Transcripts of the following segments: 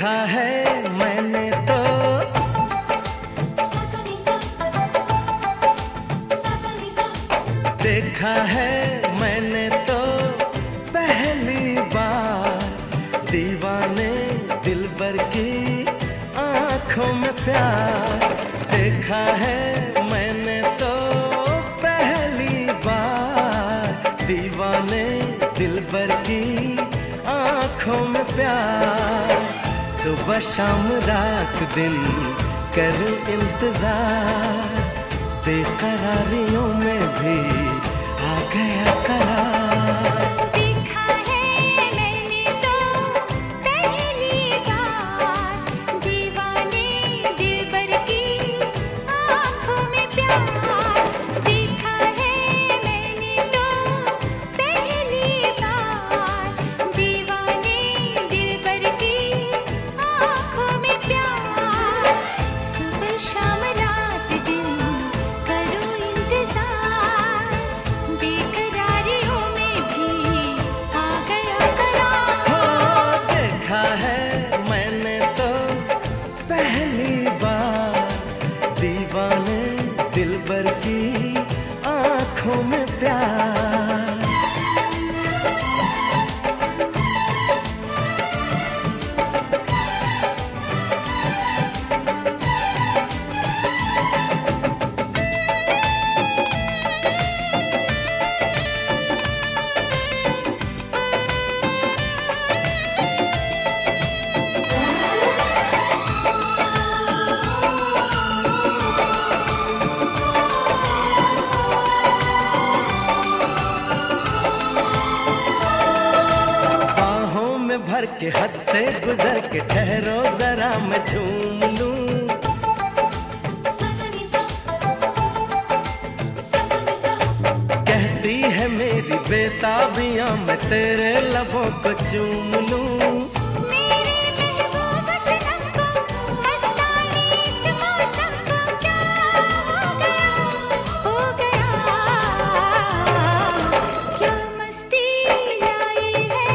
देखा है मैंने तो देखा है मैंने तो पहली बार दीवाने दिलबर की आंखों में प्यार। देखा है मैंने तो पहली बार दीवाने दिलबर की आंखों में प्यार। सुबह शाम रात दिन करूं इंतजार, बेकरारियों में भी आ गया करार। देखा है मैंने तो पहली बार दीवाने दिलबर की आंखों में प्यार। देखा है मैंने तो पहली बार दीवाने दिलबर की आंखों में प्यार। सुबह शाम रात दिन करूं इंतजार, बेकरारियों में भी आ गया करार। हो देखा है मैंने तो पहली बार दीवाने दिलबर की आंखों में प्यार। भर के हद से गुजर के ठहरो जरा मैं झूम लूं। कहती है मेरी बेताबियां मैं तेरे लबों को चूम लूं। मेरे महबूब सनम को मस्तानी इस मौसम को क्या हो गया क्या मस्ती लाई है।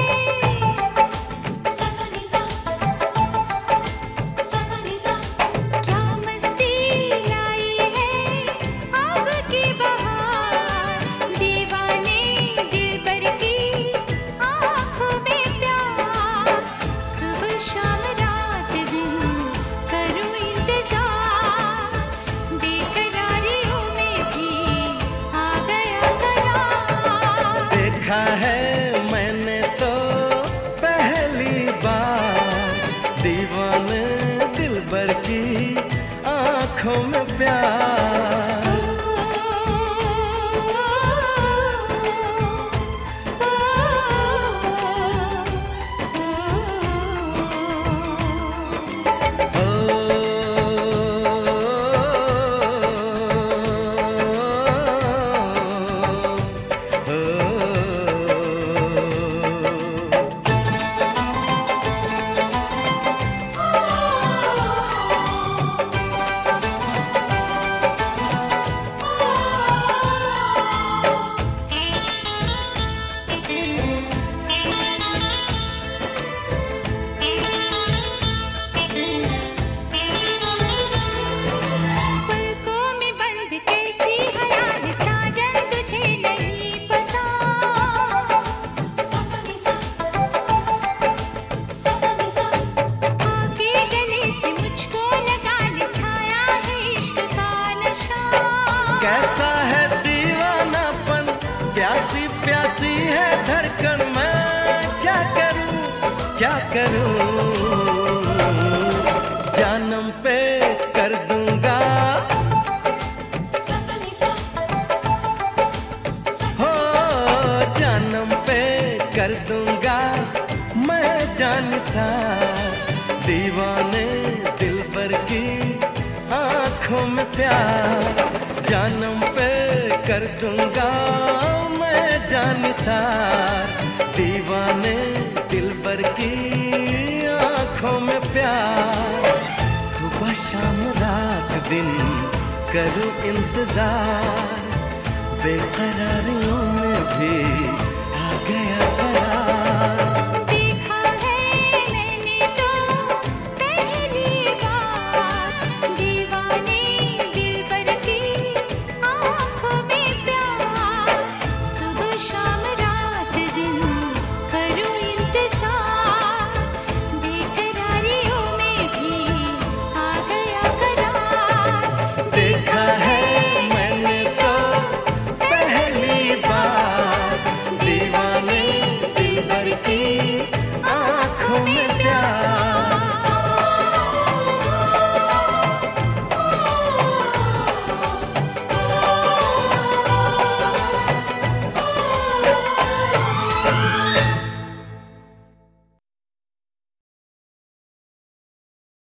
क्या मस्ती लाई है अब की बहार, दीवाने दिलबर की आंखों में प्यार। सुबह शाम रात दिन करूं इंतजार, बेकरारियों में भी आ गया करार। देखा है मैंने तो पहली बार दीवाने दिलबर की आंखों में प्यार। पलकों में बंद कैसी हया है साजन तुझे नहीं पता। आके गले से मुझको लगा ले छाया है इश्क का नशा। कैसा है दीवानापन प्यासी प्यासी है धड़कन, मैं क्या करूं जानम पे कर दूंगा हो जानम पे कर दूंगा मैं जान सा। दीवाने दिलबर की आंखों में प्यार, जानम पे कर दूंगा मैं जान सा। दीवाने दिलबर की आंखों में प्यार। सुबह शाम रात दिन करूं इंतजार, बेकरारियों में भी